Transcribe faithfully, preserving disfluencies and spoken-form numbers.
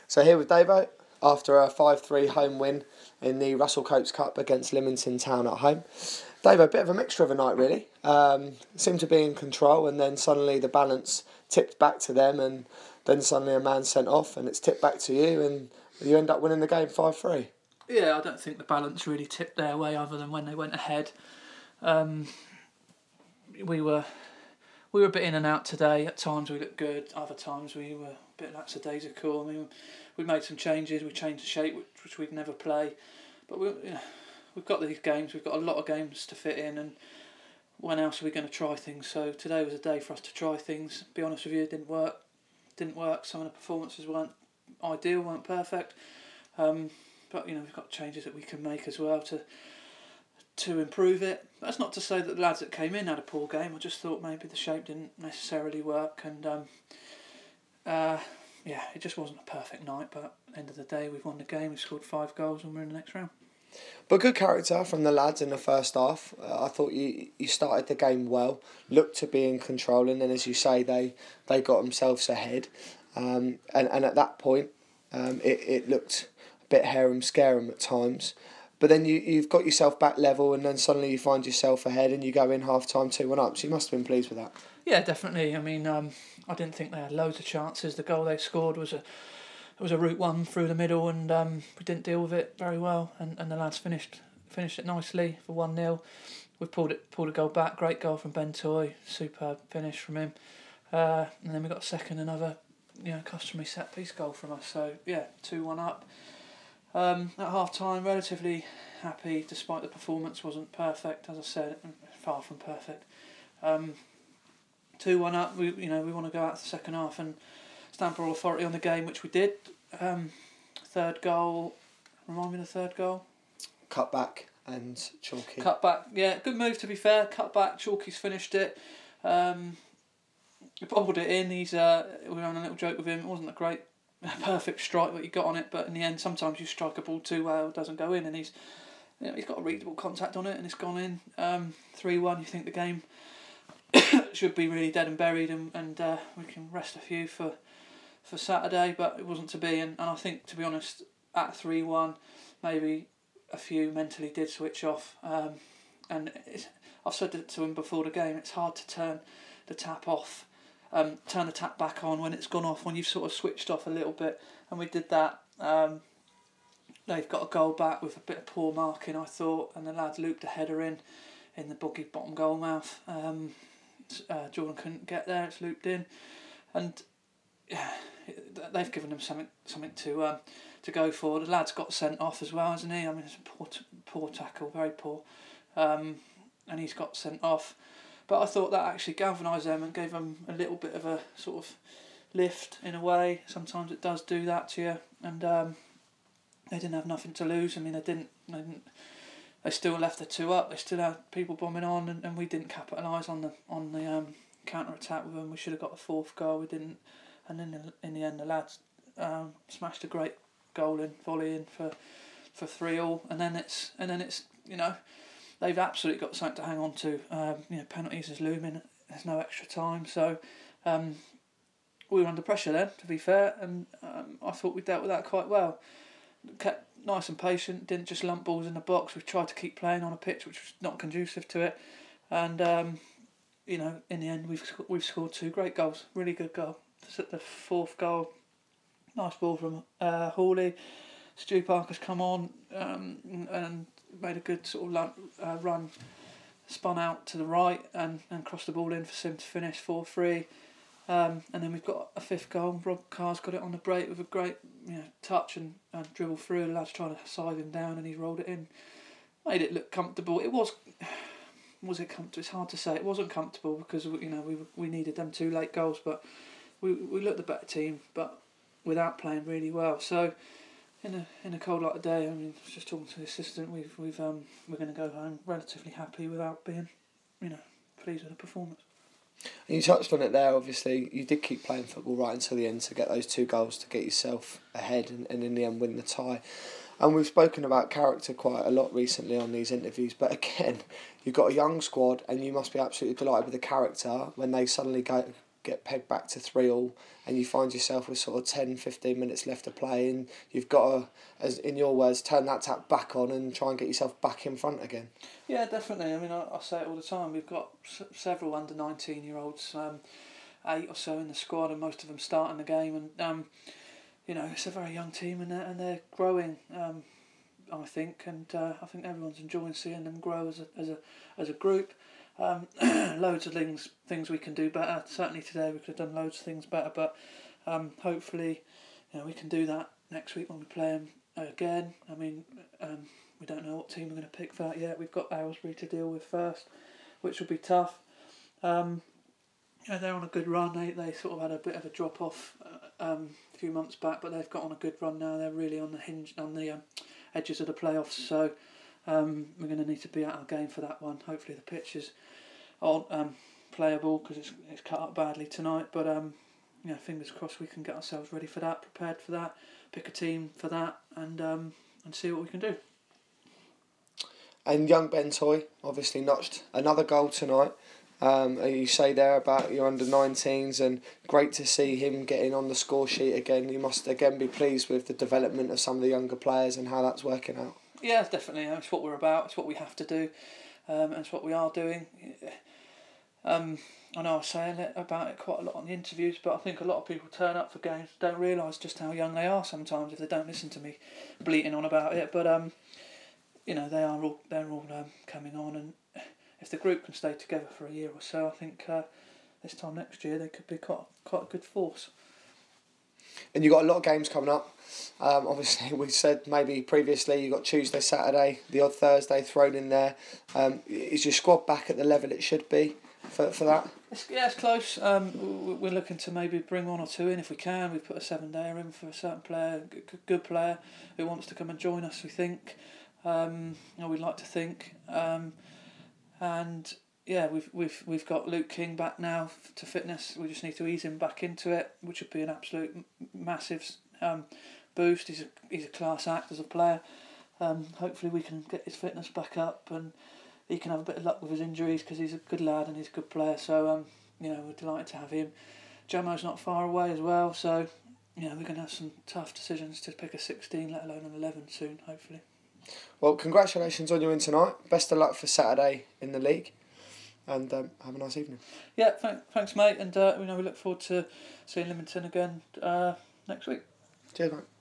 So here with Davo after a five three home win in the Russell Coates Cup against Lymington Town at home. Davo, a bit of a mixture of a night really. Um, seemed to be in control and then suddenly the balance tipped back to them and then suddenly a man sent off and it's tipped back to you and you end up winning the game five three. Yeah, I don't think the balance really tipped their way other than when they went ahead. Um, we were we were a bit in and out today. At times we looked good, other times we were a bit lackadaisical. I mean, we made some changes, we changed the shape, which, which we'd never play. But we, you know, we've got these games, we've got a lot of games to fit in, and when else are we going to try things? So today was a day for us to try things. Be honest with you, it didn't work. Didn't work. Some of the performances weren't ideal, weren't perfect. Um, but you know, we've got changes that we can make as well to to improve it. That's not to say that the lads that came in had a poor game. I just thought maybe the shape didn't necessarily work, and um, uh, yeah, it just wasn't a perfect night. But at the end of the day, we've won the game. We've scored five goals, and we're in the next round. But good character from the lads in the first half. Uh, I thought you you started the game well, looked to be in control, and then as you say, they they got themselves ahead, um, and and at that point, um, it it looked a bit harum scarum at times. But then you, you've got yourself back level and then suddenly you find yourself ahead and you go in half-time two one up. So you must have been pleased with that. Yeah, definitely. I mean, um, I didn't think they had loads of chances. The goal they scored was a it was a route one through the middle and um, we didn't deal with it very well. And, and the lads finished finished it nicely for one nil. We've pulled it pulled a goal back. Great goal from Ben Toy. Superb finish from him. Uh, and then we got a second, another you know customary set-piece goal from us. So, yeah, two one up. Um, at half time, relatively happy despite the performance wasn't perfect, as I said, far from perfect. Um, two one up, we you know we want to go out the second half and stamp our authority on the game, which we did. Um, third goal, remind me of the third goal. Cut back and Chalky. Cut back, yeah, good move to be fair. Cut back, Chalky's finished it. Um, we bobbled it in. He's uh, we were having a little joke with him. It wasn't a great. A perfect strike that he got on it, but in the end sometimes you strike a ball too well, it doesn't go in, and he's you know, he's got a reasonable contact on it and it's gone in. um, three one, you think the game should be really dead and buried and, and uh, we can rest a few for for Saturday, but it wasn't to be, and, and I think to be honest at three one maybe a few mentally did switch off, um, and it's, I've said it to him before the game, it's hard to turn the tap off Um, turn the tap back on when it's gone off, when you've sort of switched off a little bit, and we did that. Um, they've got a goal back with a bit of poor marking, I thought, and the lads looped a header in in the boggy bottom goal mouth. Um, uh, Jordan couldn't get there, it's looped in, and yeah, they've given them something something to um, to go for. The lad's got sent off as well, hasn't he? I mean, it's a poor, poor tackle, very poor, um, and he's got sent off. But I thought that actually galvanised them and gave them a little bit of a sort of lift in a way. Sometimes it does do that to you, and um, they didn't have nothing to lose. I mean, they didn't. They, didn't, they still left the two up. They still had people bombing on, and, and we didn't capitalise on the on the um, counter attack with them. We should have got the fourth goal. We didn't, and then in, in the end, the lads um, smashed a great goal in, volley in for for three all, and then it's and then it's you know. They've absolutely got something to hang on to. Um, you know, penalties is looming. There's no extra time, so um, we were under pressure then. To be fair, and um, I thought we dealt with that quite well. Kept nice and patient. Didn't just lump balls in the box. We tried to keep playing on a pitch which was not conducive to it, and um, you know, in the end, we've we've scored two great goals. Really good goal. The fourth goal, nice ball from uh, Hawley. Stu Parker's come on um, and made a good sort of uh, run, spun out to the right and, and crossed the ball in for Sim to finish four three. Um, and then we've got a fifth goal. Rob Carr's got it on the break with a great you know touch and, and dribble through. The lad's trying to side him down and he rolled it in. Made it look comfortable. It was was it comfortable? It's hard to say. It wasn't comfortable because you know we we needed them two late goals, but we we looked the better team, but without playing really well. So. In a in a cold like today, I mean, I was just talking to the assistant. We've we've um we're going to go home relatively happy without being, you know, pleased with the performance. And you touched on it there. Obviously, you did keep playing football right until the end to get those two goals to get yourself ahead, and, and in the end win the tie. And we've spoken about character quite a lot recently on these interviews. But again, you've got a young squad, and you must be absolutely delighted with the character when they suddenly go get pegged back to three all, and you find yourself with sort of ten, fifteen minutes left to play, and you've got to, as in your words, turn that tap back on and try and get yourself back in front again. Yeah, definitely. I mean, I, I say it all the time. We've got s- several under nineteen year olds, um, eight or so in the squad, and most of them starting the game. And um, you know, it's a very young team, and they're, and they're growing. Um, I think, and uh, I think everyone's enjoying seeing them grow as a as a as a group. Um, loads of things things we can do better. Certainly today we could have done loads of things better, but um, hopefully, you know, we can do that next week when we play them again. I mean, um, we don't know what team we're going to pick for that yet. We've got Aylesbury to deal with first, which will be tough. Um, yeah, they're on a good run. They they sort of had a bit of a drop off uh, um, a few months back, but they've got on a good run now. They're really on the hinge on the um, edges of the playoffs. So um, we're going to need to be at our game for that one. Hopefully the pitch is on um, playable because it's it's cut up badly tonight. But um, yeah, fingers crossed we can get ourselves ready for that, prepared for that, pick a team for that, and um, and see what we can do. And young Ben Toy obviously notched another goal tonight. Um, you say there about your under nineteens, and great to see him getting on the score sheet again. You must again be pleased with the development of some of the younger players and how that's working out. Yeah, definitely. It's what we're about. It's what we have to do, um, and it's what we are doing. Um, I know I was saying it about it quite a lot on the interviews, but I think a lot of people turn up for games don't realise just how young they are sometimes if they don't listen to me bleating on about it. But um, you know, they are all they're all um, coming on, and if the group can stay together for a year or so, I think uh, this time next year they could be quite quite a good force. And you've got a lot of games coming up. Um, obviously, we said maybe previously you got Tuesday, Saturday, the odd Thursday thrown in there. Um, is your squad back at the level it should be for for that? It's, yeah, it's close. Um, we're looking to maybe bring one or two in if we can. We've put a seven-dayer in for a certain player, good, good player who wants to come and join us. We think, um, or we'd like to think, um, and yeah, we've we've we've got Luke King back now to fitness. We just need to ease him back into it, which would be an absolute massive um, boost. He's a he's a class act as a player. Um, hopefully, we can get his fitness back up and he can have a bit of luck with his injuries because he's a good lad and he's a good player. So um, you know, we're delighted to have him. Jamo's not far away as well, so you know, we're going to have some tough decisions to pick a sixteen, let alone an eleven soon, hopefully. Well, congratulations on your win tonight. Best of luck for Saturday in the league, and um, have a nice evening. Yeah, th- thanks, mate, and uh, you know, we look forward to seeing Lymington again uh, next week. Cheers, mate.